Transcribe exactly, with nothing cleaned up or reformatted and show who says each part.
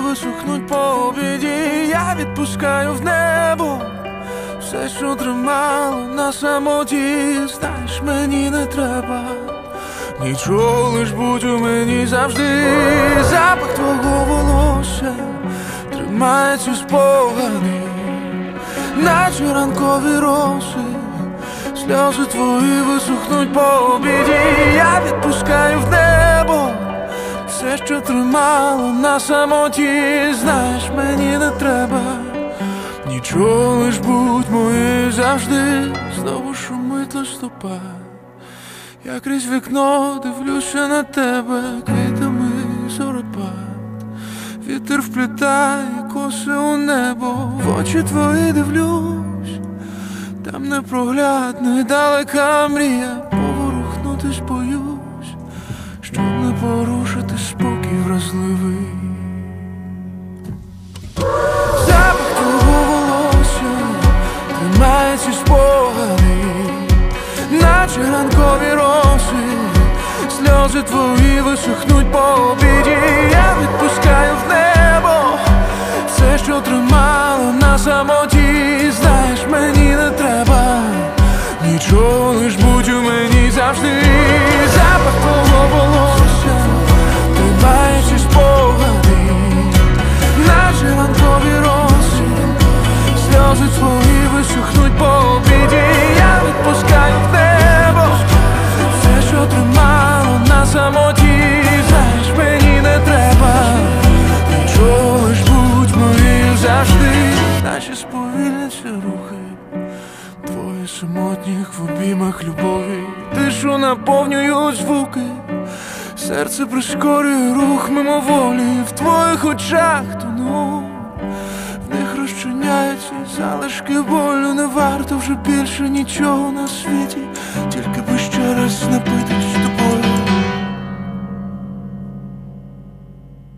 Speaker 1: висохнуть по обіді. Я відпускаю в небо все, що тримало на самоті. Знаєш, мені не треба нічого, лиш будь у мені завжди. Запах твого волосся тримається спогади, наче ранкові роси. Сльози твої висохнуть по обіді. Я відпускаю в небо все, що тримало на самоті. Знаєш, мені не треба нічого, лиш будь моєю завжди. Знову шумить листопад, я крізь вікно дивлюся на тебе, квітами зоропад. Вітер вплітає коси у небо, в очі твої дивлюсь. Там непроглядна і далека мрія, поворухнутись боюсь, щоб не порушити спокій вразливий. Запах твого волосся тримає ці спогади, наче ранкові роси. Сльози твої висохнуть по обіді. Я відпускаю в небо все, що тримало на самоті. Знаєш, мені не треба нічого, лиш будь у мені завжди. Запах твого волосся тримає ці спогади, наче ранкові роси. Сльози твої висохнуть по обіді. Я відпускаю в небо все, що тримало на самоті. Знаєш, мені не треба нічого, лиш будь моєю завжди. Наші сповільняться рухи твої самотніх в обіймах любові. Тишу наповнюють звуки, серце прискорює рух мимоволі. В твоїх очах тону, в них розчиняються залишки болю. Не варто вже більше нічого на світі,